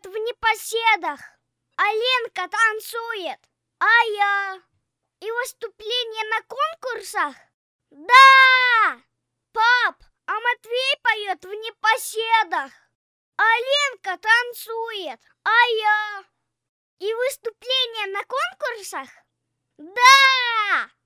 в непоседах, а Ленка танцует, а я. И выступления на конкурсах? Да! Пап, а Матвей поет в непоседах, а Ленка танцует, а я. И выступления на конкурсах? Да!